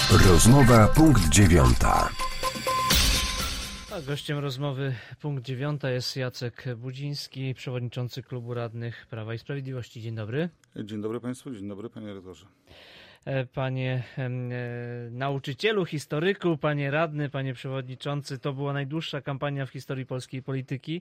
Rozmowa punkt 9. A gościem rozmowy punkt 9 jest Jacek Budziński, przewodniczący Klubu Radnych Prawa i Sprawiedliwości. Dzień dobry. Dzień dobry Państwu, dzień dobry Panie redaktorze. Panie nauczycielu, historyku, panie radny, panie przewodniczący, to była najdłuższa kampania w historii polskiej polityki.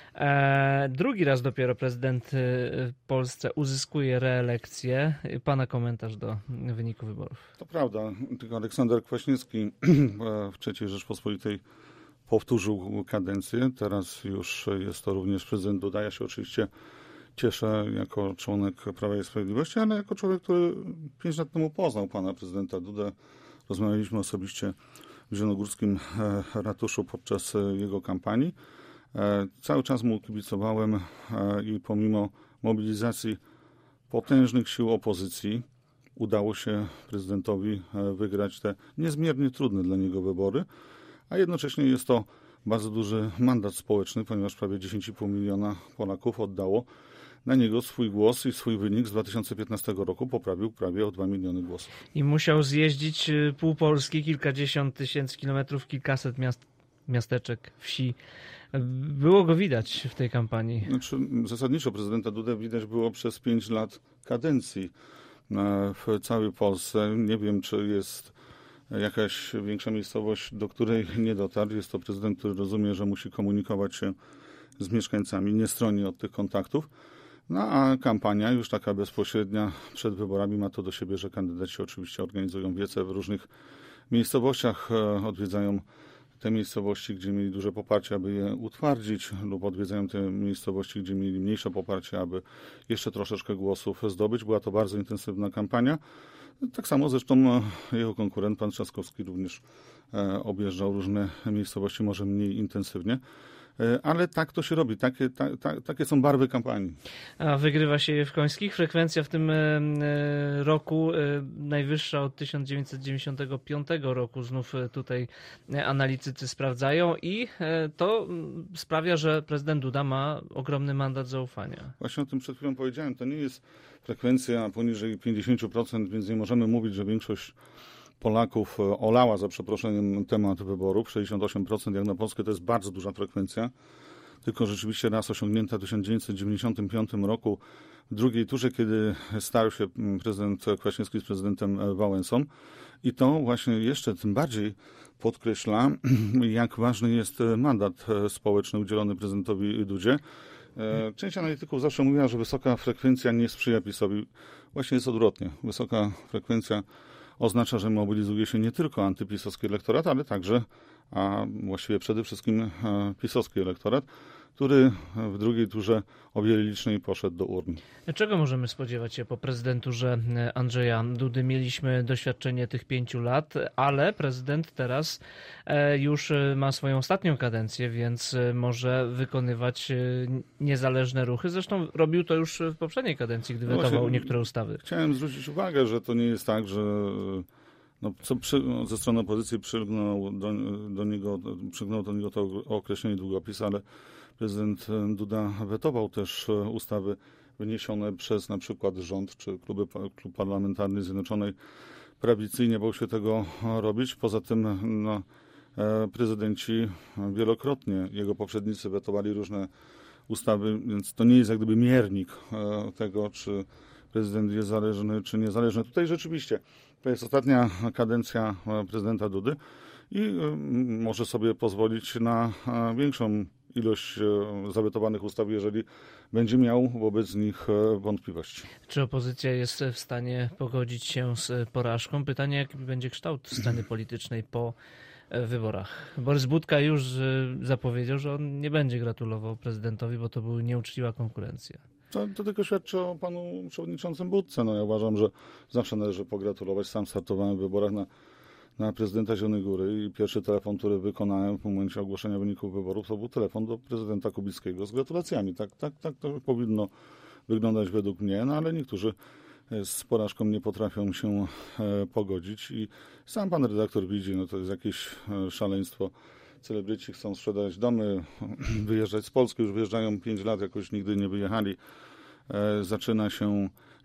Drugi raz dopiero prezydent w Polsce uzyskuje reelekcję. Pana komentarz do wyniku wyborów. To prawda, tylko Aleksander Kwaśniewski w III Rzeczpospolitej powtórzył kadencję. Teraz już jest to również prezydent Duda. Ja się oczywiście cieszę jako członek Prawa i Sprawiedliwości, ale jako człowiek, który 5 lat temu poznał pana prezydenta Dudę. Rozmawialiśmy osobiście w zielonogórskim ratuszu podczas jego kampanii. Cały czas mu kibicowałem i pomimo mobilizacji potężnych sił opozycji udało się prezydentowi wygrać te niezmiernie trudne dla niego wybory, a jednocześnie jest to bardzo duży mandat społeczny, ponieważ prawie 10,5 miliona Polaków oddało na niego swój głos i swój wynik z 2015 roku poprawił prawie o 2 miliony głosów. I musiał zjeździć pół Polski, kilkadziesiąt tysięcy kilometrów, kilkaset miasteczek, wsi. Było go widać w tej kampanii. Znaczy, zasadniczo prezydenta Dudę widać było przez 5 lat kadencji w całej Polsce. Nie wiem, czy jest jakaś większa miejscowość, do której nie dotarł. Jest to prezydent, który rozumie, że musi komunikować się z mieszkańcami, nie stroni od tych kontaktów. No a kampania już taka bezpośrednia przed wyborami ma to do siebie, że kandydaci oczywiście organizują wiece w różnych miejscowościach, odwiedzają te miejscowości, gdzie mieli duże poparcie, aby je utwardzić, lub odwiedzają te miejscowości, gdzie mieli mniejsze poparcie, aby jeszcze troszeczkę głosów zdobyć. Była to bardzo intensywna kampania. Tak samo zresztą jego konkurent, pan Trzaskowski, również objeżdżał różne miejscowości, może mniej intensywnie. Ale tak to się robi, takie są barwy kampanii. A wygrywa się je w końskich. Frekwencja w tym roku najwyższa od 1995 roku. Znów tutaj analitycy sprawdzają i to sprawia, że prezydent Duda ma ogromny mandat zaufania. Właśnie o tym przed chwilą powiedziałem. To nie jest frekwencja poniżej 50%, więc nie możemy mówić, że większość Polaków olała, za przeproszeniem, temat wyborów. 68% jak na Polskę to jest bardzo duża frekwencja. Tylko rzeczywiście raz osiągnięta w 1995 roku w drugiej turze, kiedy stał się prezydent Kwaśniewski z prezydentem Wałęsą. I to właśnie jeszcze tym bardziej podkreśla, jak ważny jest mandat społeczny udzielony prezydentowi Dudzie. Część analityków zawsze mówiła, że wysoka frekwencja nie sprzyja PiS-owi. Właśnie jest odwrotnie. Wysoka frekwencja oznacza, że mobilizuje się nie tylko antypisowski elektorat, ale także, a właściwie przede wszystkim pisowski elektorat, który w drugiej turze o wiele liczniej poszedł do urn. Czego możemy spodziewać się po prezydenturze Andrzeja Dudy? Mieliśmy doświadczenie tych 5 lat, ale prezydent teraz już ma swoją ostatnią kadencję, więc może wykonywać niezależne ruchy. Zresztą robił to już w poprzedniej kadencji, gdy wetował niektóre ustawy. Chciałem zwrócić uwagę, że to nie jest tak, że ze strony opozycji przygnął do niego to określenie długopis, ale prezydent Duda wetował też ustawy wyniesione przez na przykład rząd czy klub parlamentarny Zjednoczonej Prawicy i nie bał się tego robić. Poza tym prezydenci wielokrotnie, jego poprzednicy wetowali różne ustawy, więc to nie jest jak gdyby miernik tego, czy prezydent jest zależny, czy niezależny. Tutaj rzeczywiście to jest ostatnia kadencja prezydenta Dudy i może sobie pozwolić na większą ilość zawetowanych ustaw, jeżeli będzie miał wobec nich wątpliwości. Czy opozycja jest w stanie pogodzić się z porażką? Pytanie, jaki będzie kształt sceny politycznej po wyborach. Borys Budka już zapowiedział, że on nie będzie gratulował prezydentowi, bo to była nieuczciwa konkurencja. To tylko świadczy o panu przewodniczącym Budce. Ja uważam, że zawsze należy pogratulować. Sam startowałem w wyborach na prezydenta Zielonej Góry i pierwszy telefon, który wykonałem w momencie ogłoszenia wyników wyborów, to był telefon do prezydenta Kubickiego z gratulacjami. Tak to powinno wyglądać według mnie, ale niektórzy z porażką nie potrafią się pogodzić i sam pan redaktor widzi, to jest jakieś szaleństwo. Celebryci chcą sprzedać domy, wyjeżdżać z Polski, już wyjeżdżają 5 lat, jakoś nigdy nie wyjechali. Zaczyna się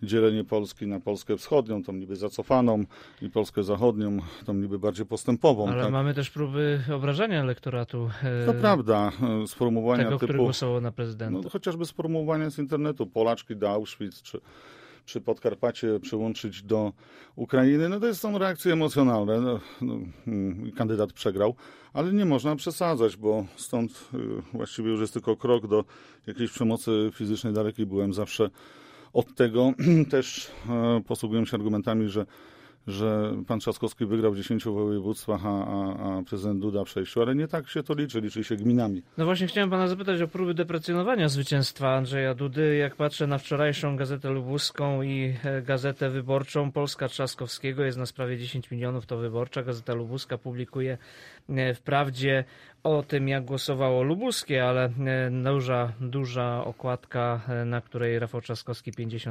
dzielenie Polski na Polskę wschodnią, tą niby zacofaną, i Polskę zachodnią, tą niby bardziej postępową. Ale tak? mamy też próby obrażania elektoratu To prawda, sformułowania tego, który typu, głosował na prezydenta. no, chociażby sformułowania z internetu, Polaczki do Auschwitz, czy Podkarpacie przyłączyć do Ukrainy, no to są reakcje emocjonalne. Kandydat przegrał, ale nie można przesadzać, bo stąd właściwie już jest tylko krok do jakiejś przemocy fizycznej. Daleki byłem zawsze od tego. Też posługuję się argumentami, że pan Trzaskowski wygrał w 10 województwach, a prezydent Duda w 6, ale nie tak się to liczy się gminami. No właśnie chciałem pana zapytać o próby deprecjonowania zwycięstwa Andrzeja Dudy. Jak patrzę na wczorajszą Gazetę Lubuską i Gazetę Wyborczą, Polska Trzaskowskiego jest na sprawie 10 milionów, to Wyborcza. Gazeta Lubuska publikuje wprawdzie o tym, jak głosowało lubuskie, ale duża okładka, na której Rafał Trzaskowski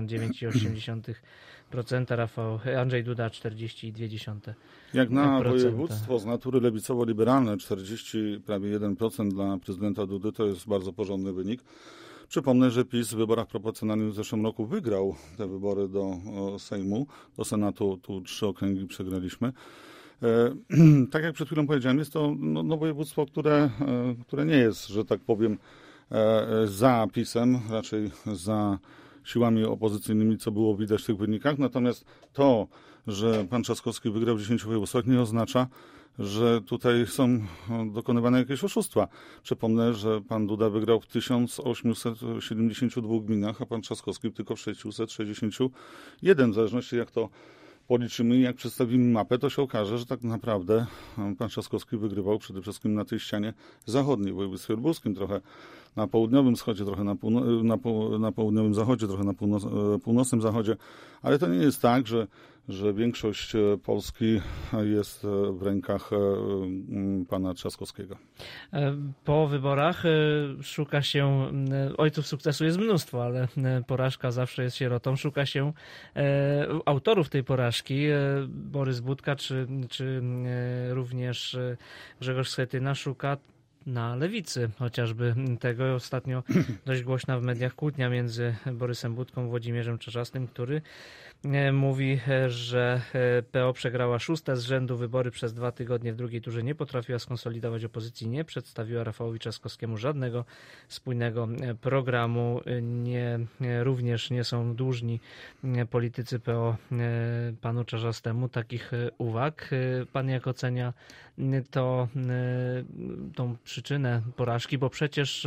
59,8%, Andrzej Duda 40,2%. Jak na województwo z natury lewicowo-liberalne, prawie 1% dla prezydenta Dudy, to jest bardzo porządny wynik. Przypomnę, że PiS w wyborach proporcjonalnych w zeszłym roku wygrał te wybory do Sejmu, do Senatu, tu 3 okręgi przegraliśmy. Tak jak przed chwilą powiedziałem, jest to województwo, które nie jest, że tak powiem, za PiS-em, raczej za siłami opozycyjnymi, co było widać w tych wynikach. Natomiast to, że pan Trzaskowski wygrał w 10 województwach, nie oznacza, że tutaj są dokonywane jakieś oszustwa. Przypomnę, że pan Duda wygrał w 1872 gminach, a pan Trzaskowski tylko w 661. W zależności jak to policzymy i jak przedstawimy mapę, to się okaże, że tak naprawdę pan Trzaskowski wygrywał przede wszystkim na tej ścianie zachodniej, w województwie lubuskim, trochę na południowym wschodzie, trochę na południowym zachodzie, trochę na północnym zachodzie, ale to nie jest tak, że większość Polski jest w rękach pana Trzaskowskiego. Po wyborach szuka się, ojców sukcesu jest mnóstwo, ale porażka zawsze jest sierotą. Szuka się autorów tej porażki. Borys Budka czy również Grzegorz Schetyna szuka na lewicy chociażby tego. Ostatnio dość głośna w mediach kłótnia między Borysem Budką i Włodzimierzem Czarzastym, który mówi, że PO przegrała 6. z rzędu wybory przez 2 tygodnie w drugiej turze, nie potrafiła skonsolidować opozycji, nie przedstawiła Rafałowi Trzaskowskiemu żadnego spójnego programu. Również nie są dłużni politycy PO panu Czarzastemu takich uwag. Pan jak ocenia tą przyczynę porażki, bo przecież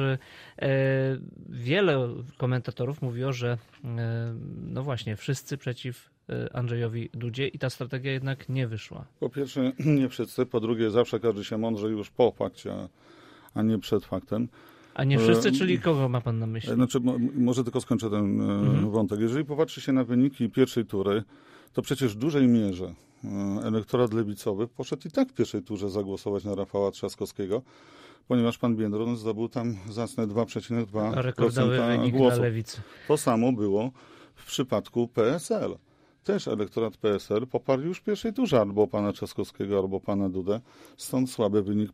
wiele komentatorów mówiło, że no właśnie, wszyscy przeciw Andrzejowi Dudzie i ta strategia jednak nie wyszła. Po pierwsze, nie wszyscy, po drugie, zawsze każdy się mądrze już po fakcie, a nie przed faktem. A nie wszyscy, czyli kogo ma pan na myśli? Znaczy, może tylko skończę ten wątek. Jeżeli popatrzy się na wyniki pierwszej tury, to przecież w dużej mierze elektorat lewicowy poszedł i tak w pierwszej turze zagłosować na Rafała Trzaskowskiego, ponieważ pan Biedroń zdobył tam zacne 2,2% głosów. To samo było w przypadku PSL. Też elektorat PSL poparł już w pierwszej turze albo pana Trzaskowskiego, albo pana Dudę. Stąd słaby wynik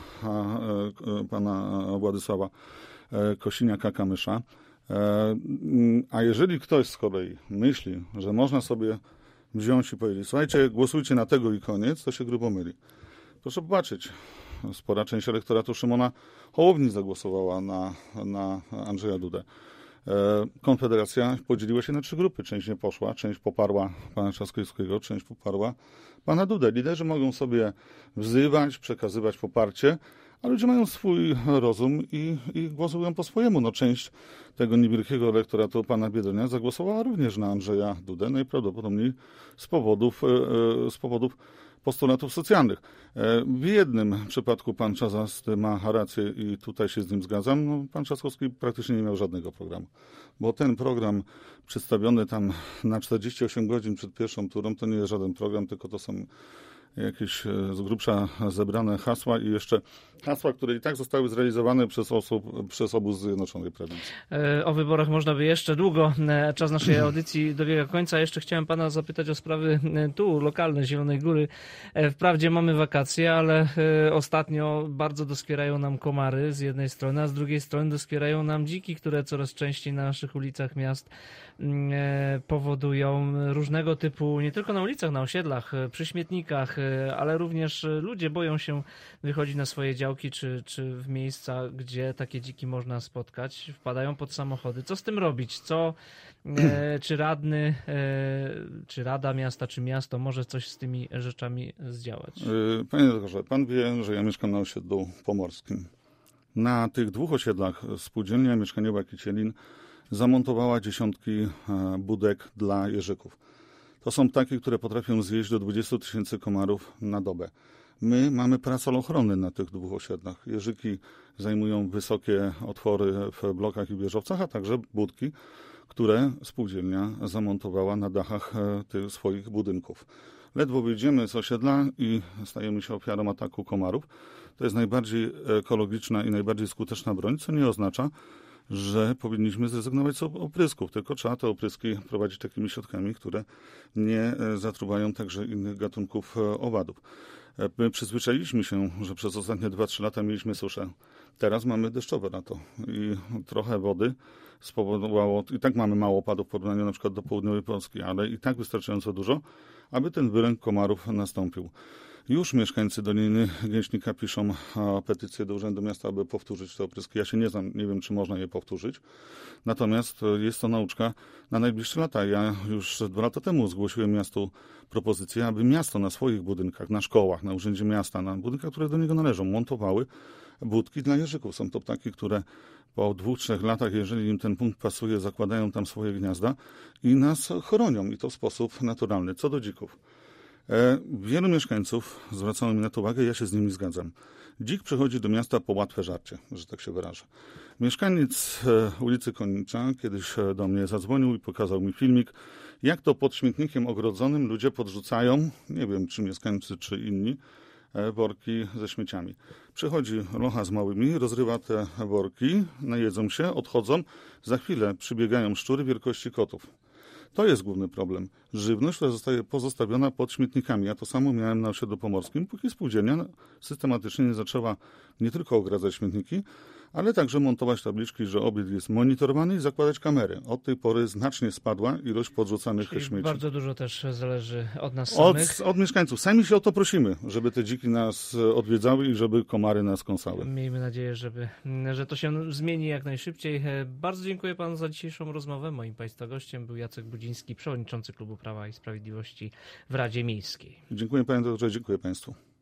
pana Władysława Kosiniaka-Kamysza. A jeżeli ktoś z kolei myśli, że można sobie wziąć i powiedzieć, słuchajcie, głosujcie na tego i koniec, to się grubo myli. Proszę popatrzeć, spora część elektoratu Szymona Hołowni zagłosowała na Andrzeja Dudę. Konfederacja podzieliła się na 3 grupy. Część nie poszła, część poparła pana Trzaskowskiego, część poparła pana Dudę. Liderzy mogą sobie wzywać, przekazywać poparcie, a ludzie mają swój rozum i głosują po swojemu. No, część tego niewielkiego elektoratu pana Biedronia zagłosowała również na Andrzeja Dudę, najprawdopodobniej z powodów postulatów socjalnych. W jednym przypadku pan Czarzasty ma rację i tutaj się z nim zgadzam. No, pan Trzaskowski praktycznie nie miał żadnego programu, bo ten program przedstawiony tam na 48 godzin przed pierwszą turą to nie jest żaden program, tylko to są jakieś z grubsza zebrane hasła i jeszcze hasła, które i tak zostały zrealizowane przez obóz Zjednoczonej Prawicy. O wyborach można by jeszcze długo. Czas naszej audycji dobiega końca. Jeszcze chciałem pana zapytać o sprawy tu, lokalne, Zielonej Góry. Wprawdzie mamy wakacje, ale ostatnio bardzo doskwierają nam komary z jednej strony, a z drugiej strony doskwierają nam dziki, które coraz częściej na naszych ulicach miast powodują różnego typu, nie tylko na ulicach, na osiedlach, przy śmietnikach, ale również ludzie boją się wychodzić na swoje działki czy w miejsca, gdzie takie dziki można spotkać, wpadają pod samochody. Co z tym robić? Czy radny, czy rada miasta, czy miasto może coś z tymi rzeczami zdziałać? Panie doktorze, pan wie, że ja mieszkam na osiedlu pomorskim. Na tych 2 osiedlach spółdzielnia mieszkaniowa Kicielin zamontowała dziesiątki budek dla jeżyków. To są ptaki, które potrafią zjeść do 20 000 komarów na dobę. My mamy parasol ochronny na tych 2 osiedlach. Jeżyki zajmują wysokie otwory w blokach i wieżowcach, a także budki, które spółdzielnia zamontowała na dachach tych swoich budynków. Ledwo wyjdziemy z osiedla i stajemy się ofiarą ataku komarów. To jest najbardziej ekologiczna i najbardziej skuteczna broń, co nie oznacza, że powinniśmy zrezygnować z oprysków, tylko trzeba te opryski prowadzić takimi środkami, które nie zatruwają także innych gatunków owadów. My przyzwyczailiśmy się, że przez ostatnie 2-3 lata mieliśmy suszę. Teraz mamy deszczowe lato i trochę wody spowodowało, i tak mamy mało opadów w porównaniu na przykład do południowej Polski, ale i tak wystarczająco dużo, aby ten wyręk komarów nastąpił. Już mieszkańcy Doliny Gęśnika piszą petycję do Urzędu Miasta, aby powtórzyć te opryski. Ja się nie znam, nie wiem, czy można je powtórzyć. Natomiast jest to nauczka na najbliższe lata. Ja już 2 lata temu zgłosiłem miastu propozycję, aby miasto na swoich budynkach, na szkołach, na Urzędzie Miasta, na budynkach, które do niego należą, montowały budki dla jeżyków. Są to ptaki, które po 2-3 latach, jeżeli im ten punkt pasuje, zakładają tam swoje gniazda i nas chronią, i to w sposób naturalny. Co do dzików. Wielu mieszkańców zwracało mi na to uwagę, ja się z nimi zgadzam. Dzik przychodzi do miasta po łatwe żarcie, że tak się wyrażę. Mieszkaniec ulicy Konnicza kiedyś do mnie zadzwonił i pokazał mi filmik, jak to pod śmietnikiem ogrodzonym ludzie podrzucają, nie wiem czy mieszkańcy, czy inni, worki ze śmieciami. Przychodzi locha z małymi, rozrywa te worki, najedzą się, odchodzą, za chwilę przybiegają szczury wielkości kotów. To jest główny problem. Żywność, która zostaje pozostawiona pod śmietnikami. Ja to samo miałem na osiedlu pomorskim, póki spółdzielnia systematycznie nie zaczęła nie tylko ogradzać śmietniki, ale także montować tabliczki, że obiekt jest monitorowany i zakładać kamery. Od tej pory znacznie spadła ilość podrzucanych śmieci. Bardzo dużo też zależy od nas samych. Od mieszkańców. Sami się o to prosimy, żeby te dziki nas odwiedzały i żeby komary nas kąsały. Miejmy nadzieję, że to się zmieni jak najszybciej. Bardzo dziękuję panu za dzisiejszą rozmowę. Moim państwa gościem był Jacek Budziński, przewodniczący Klubu Prawa i Sprawiedliwości w Radzie Miejskiej. Dziękuję panie doktorze, dziękuję państwu.